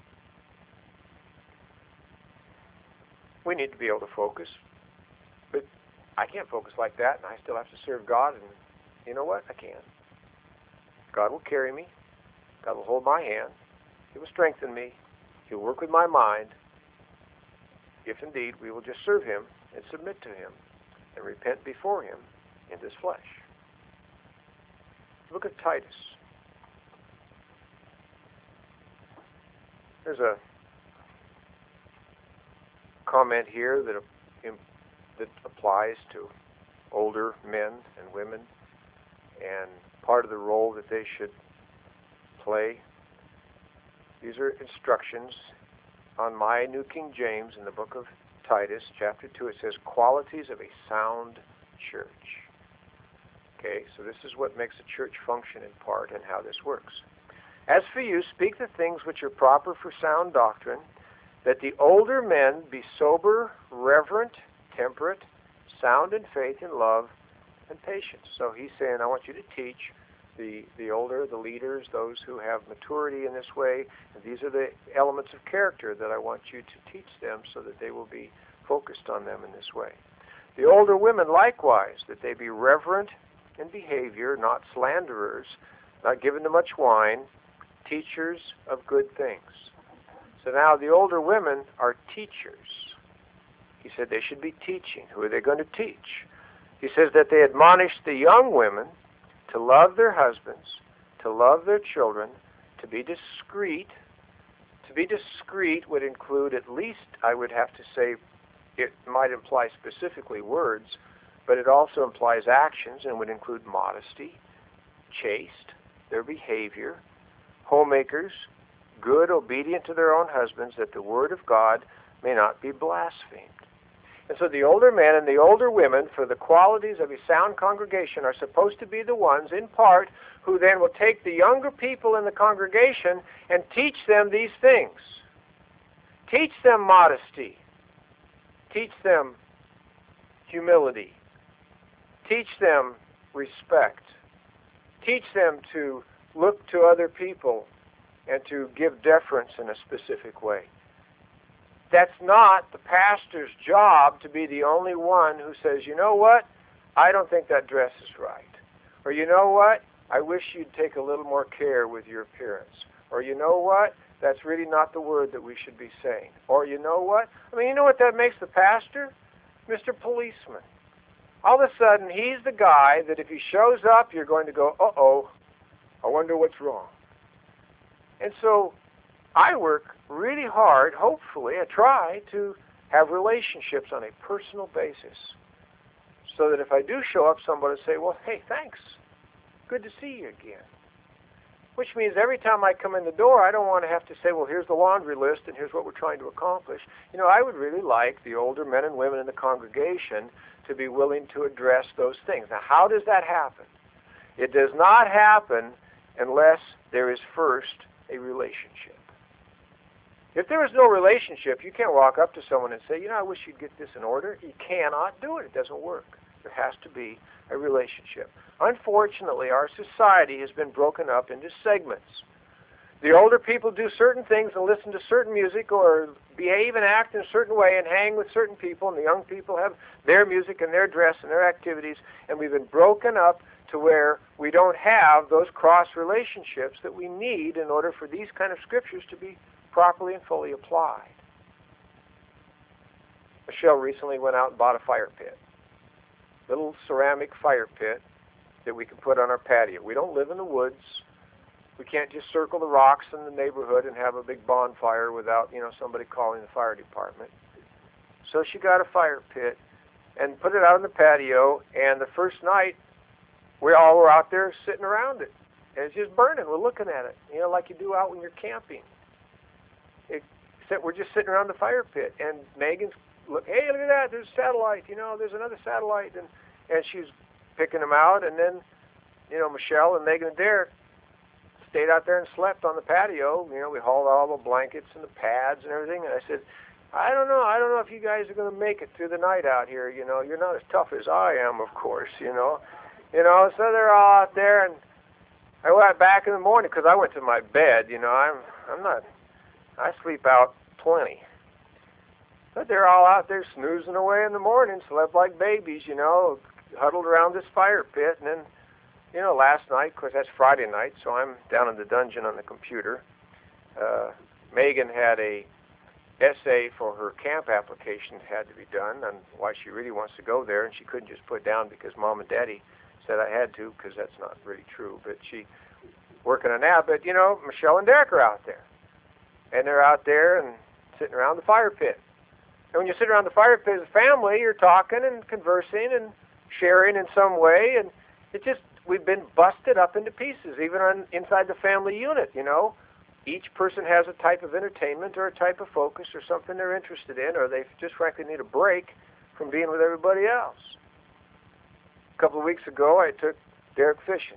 We need to be able to focus, but I can't focus like that, and I still have to serve God, and you know what? I can. God will carry me. God will hold my hand. He will strengthen me. He'll work with my mind, if indeed we will just serve him and submit to him and repent before him in this flesh. Look at Titus. There's a comment here that that applies to older men and women, and part of the role that they should play. These are instructions on my New King James in the book of Titus, chapter two. It says, qualities of a sound church. Okay, so this is what makes a church function in part and how this works. As for you, speak the things which are proper for sound doctrine, that the older men be sober, reverent, temperate, sound in faith, in love, and patience. So he's saying, I want you to teach the, the older, the leaders, those who have maturity in this way. And these are the elements of character that I want you to teach them so that they will be focused on them in this way. The older women likewise, that they be reverent in behavior, not slanderers, not given to much wine, teachers of good things. So now the older women are teachers. He said they should be teaching. Who are they going to teach? He says that they admonish the young women to love their husbands, to love their children, to be discreet. To be discreet would include at least, I would have to say, it might imply specifically words, but it also implies actions and would include modesty, chaste, their behavior, homemakers, good, obedient to their own husbands, that the word of God may not be blasphemed. And so the older men and the older women, for the qualities of a sound congregation, are supposed to be the ones, in part, who then will take the younger people in the congregation and teach them these things. Teach them modesty. Teach them humility. Teach them respect. Teach them to look to other people and to give deference in a specific way. That's not the pastor's job to be the only one who says, you know what, I don't think that dress is right. Or you know what, I wish you'd take a little more care with your appearance. Or you know what, that's really not the word that we should be saying. Or you know what, I mean, you know what that makes the pastor? Mister Policeman. All of a sudden, he's the guy that if he shows up, you're going to go, uh-oh, I wonder what's wrong. And so I work really hard, hopefully, I try to have relationships on a personal basis so that if I do show up, somebody will say, well, hey, thanks. Good to see you again. Which means every time I come in the door, I don't want to have to say, well, here's the laundry list and here's what we're trying to accomplish. You know, I would really like the older men and women in the congregation to be willing to address those things. Now, how does that happen? It does not happen unless there is first a relationship. If there is no relationship, you can't walk up to someone and say, you know, I wish you'd get this in order. You cannot do it. It doesn't work. There has to be a relationship. Unfortunately, our society has been broken up into segments. The older people do certain things and listen to certain music or behave and act in a certain way and hang with certain people, and the young people have their music and their dress and their activities, and we've been broken up to where we don't have those cross relationships that we need in order for these kind of scriptures to be properly and fully applied. Michelle recently went out and bought a fire pit. Little ceramic fire pit that we can put on our patio. We don't live in the woods. We can't just circle the rocks in the neighborhood and have a big bonfire without, you know, somebody calling the fire department. So she got a fire pit and put it out on the patio, and the first night we all were out there sitting around it. And it's just burning. We're looking at it, you know, like you do out when you're camping. Except we're just sitting around the fire pit, and Megan's look, hey, look at that, there's a satellite, you know, there's another satellite, and, and she's picking them out, and then, you know, Michelle and Megan and Derek stayed out there and slept on the patio. You know, we hauled all the blankets and the pads and everything, and I said, I don't know, I don't know if you guys are going to make it through the night out here, you know, you're not as tough as I am, of course, you know, you know, so they're all out there, and I went back in the morning, because I went to my bed, you know, I'm, I'm not, I sleep out plenty. But they're all out there snoozing away in the morning, slept like babies, you know, huddled around this fire pit. And then, you know, last night, of course, that's Friday night, so I'm down in the dungeon on the computer. Uh, Megan had a essay for her camp application that had to be done on why she really wants to go there, and she couldn't just put down because Mom and Daddy said I had to, because that's not really true. But she working on that. But, you know, Michelle and Derek are out there. And they're out there and sitting around the fire pit. And when you sit around the fire pit as a family, you're talking and conversing and sharing in some way, and it just, we've been busted up into pieces, even on inside the family unit, you know. Each person has a type of entertainment or a type of focus or something they're interested in, or they just frankly need a break from being with everybody else. A couple of weeks ago, I took Derek fishing.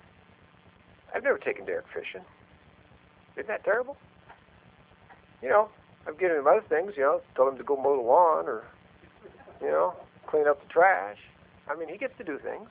I've never taken Derek fishing. Isn't that terrible? You know, I've given him other things, you know, told him to go mow the lawn or, you know, clean up the trash. I mean, he gets to do things.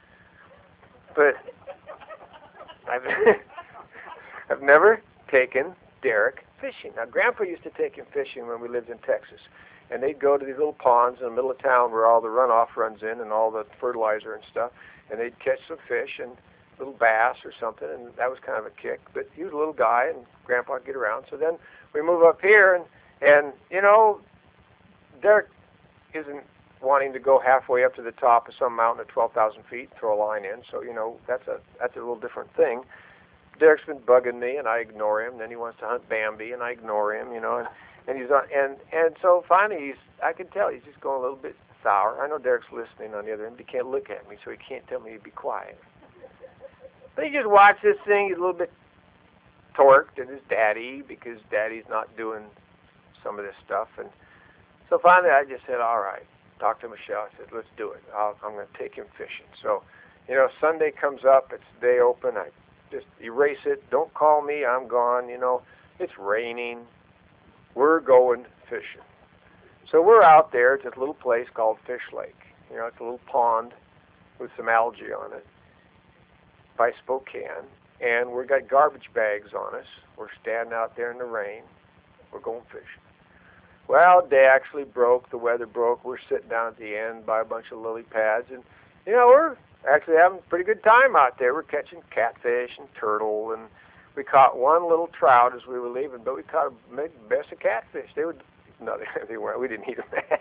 But I've, I've never taken Derek fishing. Now, Grandpa used to take him fishing when we lived in Texas. And they'd go to these little ponds in the middle of town where all the runoff runs in and all the fertilizer and stuff. And they'd catch some fish and little bass or something, and that was kind of a kick. But he was a little guy, and Grandpa would get around. So then we move up here, and, and you know, Derek isn't wanting to go halfway up to the top of some mountain at twelve thousand feet, throw a line in. So, you know, that's a that's a little different thing. Derek's been bugging me, and I ignore him. Then he wants to hunt Bambi, and I ignore him, you know. And, and he's on, and and so finally, he's I can tell he's just going a little bit sour. I know Derek's listening on the other end, but he can't look at me, so he can't tell me to be quiet. But he just watched this thing. He's a little bit torqued at his daddy because daddy's not doing some of this stuff. And so finally, I just said, all right. Talked to Michelle. I said, let's do it. I'll, I'm going to take him fishing. So, you know, Sunday comes up. It's day open. I just erase it. Don't call me. I'm gone. You know, it's raining. We're going fishing. So we're out there at this little place called Fish Lake. You know, it's a little pond with some algae on it by Spokane. And we've got garbage bags on us. We're standing out there in the rain. We're going fishing. Well, day actually broke. The weather broke. We're sitting down at the end by a bunch of lily pads. And, you know, we're actually having a pretty good time out there. We're catching catfish and turtle. And we caught one little trout as we were leaving, but we caught a big best of catfish. They were, no, they weren't. We didn't eat them.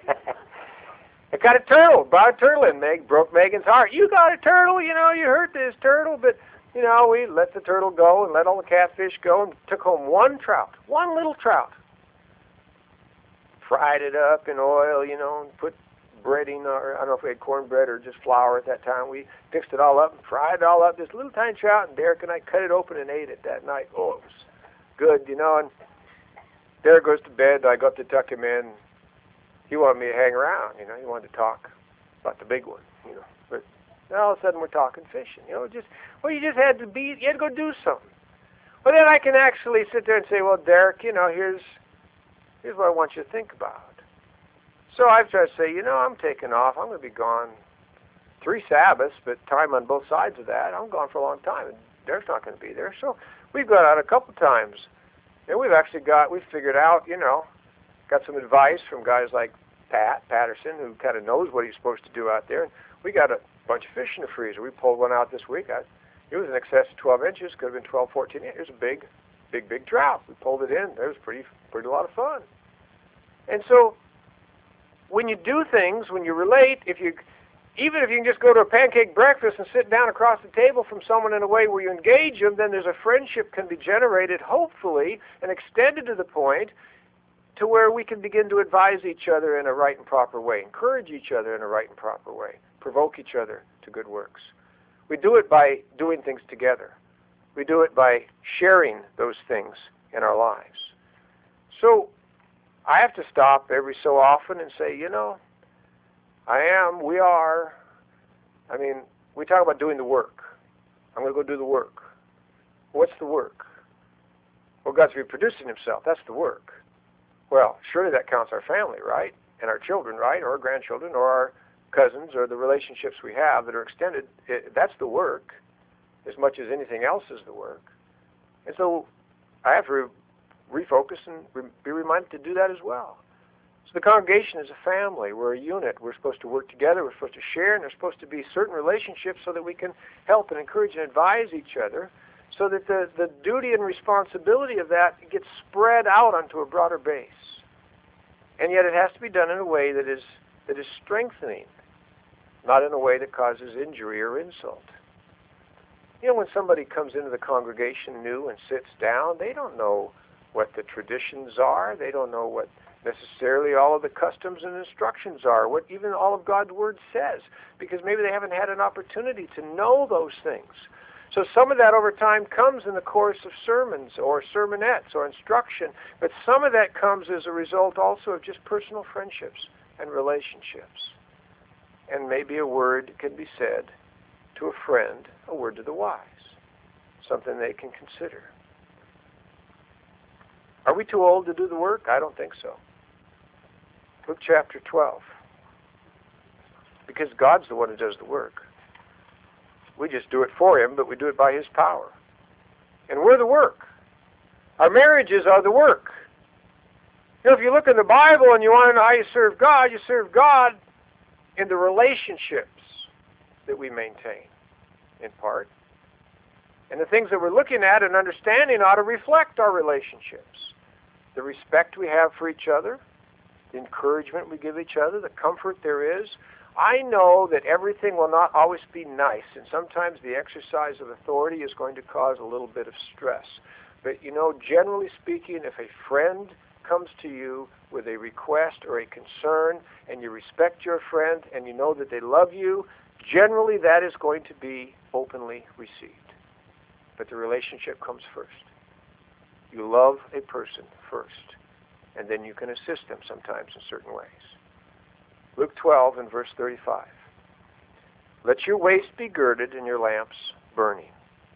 I caught a turtle. Brought a turtle in. Meg broke Megan's heart. You got a turtle? You know, you hurt this turtle. But, you know, we let the turtle go and let all the catfish go and took home one trout. One little trout. Fried it up in oil, you know, and put breading, or I don't know if we had cornbread or just flour at that time. We fixed it all up and fried it all up. This little tiny trout, and Derek and I cut it open and ate it that night. Oh, it was good, you know. And Derek goes to bed. I go up to tuck him in. He wanted me to hang around, you know. He wanted to talk about the big one, you know. But then all of a sudden we're talking fishing, you know. Just well, you just had to be, you had to go do something. Well, then I can actually sit there and say, well, Derek, you know, here's. Here's what I want you to think about. So I've tried to say, you know, I'm taking off. I'm going to be gone three Sabbaths, but time on both sides of that. I'm gone for a long time, and Derek's not going to be there. So we've gone out a couple times, and we've actually got, we've figured out, you know, got some advice from guys like Pat Patterson, who kind of knows what he's supposed to do out there. And we got a bunch of fish in the freezer. We pulled one out this week. I, it was in excess of twelve inches. Could have been twelve, fourteen inches. It was a big, big, big trout. We pulled it in. It was pretty, pretty a lot of fun. And so when you do things, when you relate, if you, even if you can just go to a pancake breakfast and sit down across the table from someone in a way where you engage them, then there's a friendship can be generated, hopefully, and extended to the point to where we can begin to advise each other in a right and proper way, encourage each other in a right and proper way, provoke each other to good works. We do it by doing things together. We do it by sharing those things in our lives. So I have to stop every so often and say, you know, I am, we are, I mean, we talk about doing the work. I'm going to go do the work. What's the work? Well, God's reproducing himself. That's the work. Well, surely that counts our family, right? And our children, right? Or our grandchildren, or our cousins, or the relationships we have that are extended. It, that's the work, as much as anything else is the work. And so I have to re- refocus and re- be reminded to do that as well. So the congregation is a family. We're a unit. We're supposed to work together. We're supposed to share, and there's supposed to be certain relationships so that we can help and encourage and advise each other, so that the, the duty and responsibility of that gets spread out onto a broader base. And yet it has to be done in a way that is that is strengthening, not in a way that causes injury or insult. You know, when somebody comes into the congregation new and sits down, they don't know what the traditions are. They don't know what necessarily all of the customs and instructions are, what even all of God's Word says, because maybe they haven't had an opportunity to know those things. So some of that over time comes in the course of sermons or sermonettes or instruction, but some of that comes as a result also of just personal friendships and relationships. And maybe a word can be said to a friend, a word to the wise, something they can consider. Are we too old to do the work? I don't think so. Luke chapter twelve. Because God's the one who does the work. We just do it for Him, but we do it by His power. And we're the work. Our marriages are the work. You know, if you look in the Bible and you want to know how you serve God, you serve God in the relationships that we maintain, in part. And the things that we're looking at and understanding ought to reflect our relationships. The respect we have for each other, the encouragement we give each other, the comfort there is. I know that everything will not always be nice, and sometimes the exercise of authority is going to cause a little bit of stress. But you know, generally speaking, if a friend comes to you with a request or a concern, and you respect your friend, and you know that they love you, generally that is going to be openly received. But the relationship comes first. You love a person first, and then you can assist them sometimes in certain ways. Luke twelve and verse thirty-five. Let your waist be girded and your lamps burning.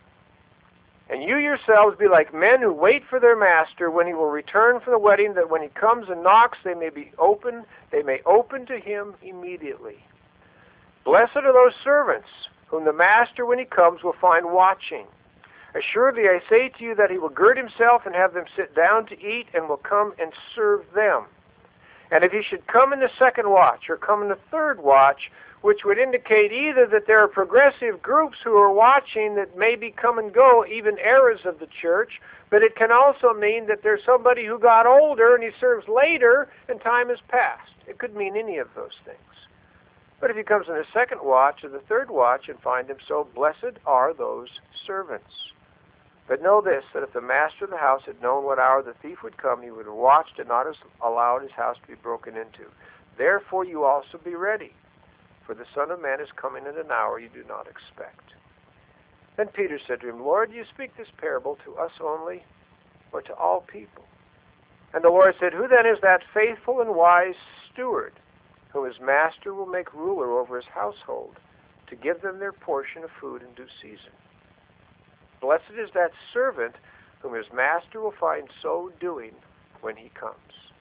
And you yourselves be like men who wait for their master when he will return from the wedding, that when he comes and knocks, they may be open, they may open to him immediately. Blessed are those servants whom the master, when he comes, will find watching. Assuredly, I say to you that he will gird himself and have them sit down to eat, and will come and serve them. And if he should come in the second watch, or come in the third watch, which would indicate either that there are progressive groups who are watching that maybe come and go, even eras of the church, but it can also mean that there's somebody who got older and he serves later and time has passed. It could mean any of those things. But if he comes in the second watch or the third watch and find him so, blessed are those servants. But know this, that if the master of the house had known what hour the thief would come, he would have watched and not have allowed his house to be broken into. Therefore you also be ready, for the Son of Man is coming in an hour you do not expect. Then Peter said to him, Lord, do you speak this parable to us only, or to all people? And the Lord said, Who then is that faithful and wise steward, whom his master will make ruler over his household, to give them their portion of food in due season? Blessed is that servant whom his master will find so doing when he comes.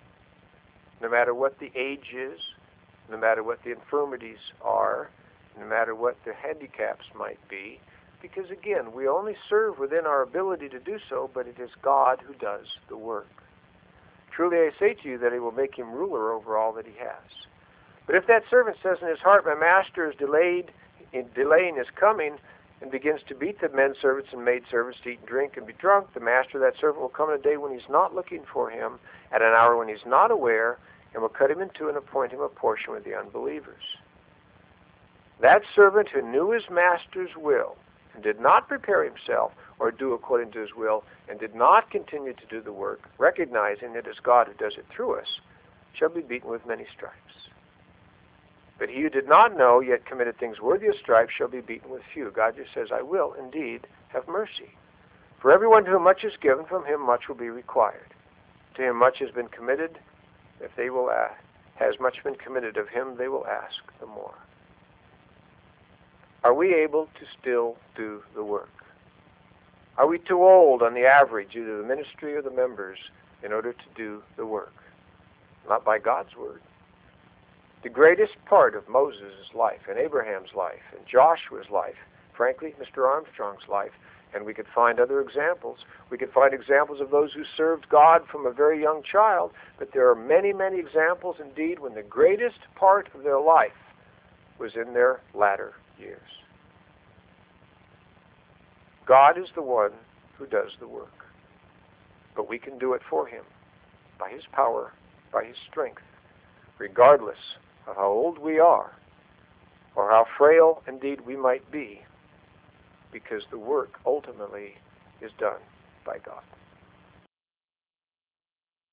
No matter what the age is, no matter what the infirmities are, no matter what the handicaps might be, because again, we only serve within our ability to do so, but it is God who does the work. Truly I say to you that he will make him ruler over all that he has. But if that servant says in his heart, My master is delayed in delaying his coming, and begins to beat the men servants and maid servants to eat and drink and be drunk, the master of that servant will come in a day when he's not looking for him, at an hour when he's not aware, and will cut him in two and appoint him a portion with the unbelievers. That servant who knew his master's will and did not prepare himself or do according to his will and did not continue to do the work, recognizing that it is God who does it through us, shall be beaten with many stripes. But he who did not know, yet committed things worthy of stripes, shall be beaten with few. God just says, I will indeed have mercy. For everyone to whom much is given, from him much will be required. To him much has been committed. If they will ask, has much been committed of him, they will ask the more. Are we able to still do the work? Are we too old on the average, either the ministry or the members, in order to do the work? Not by God's word. The greatest part of Moses' life, and Abraham's life, and Joshua's life, frankly, Mister Armstrong's life, and we could find other examples. We could find examples of those who served God from a very young child, but there are many, many examples indeed when the greatest part of their life was in their latter years. God is the one who does the work, but we can do it for him by his power, by his strength, regardless of how old we are or how frail indeed we might be, because the work ultimately is done by God.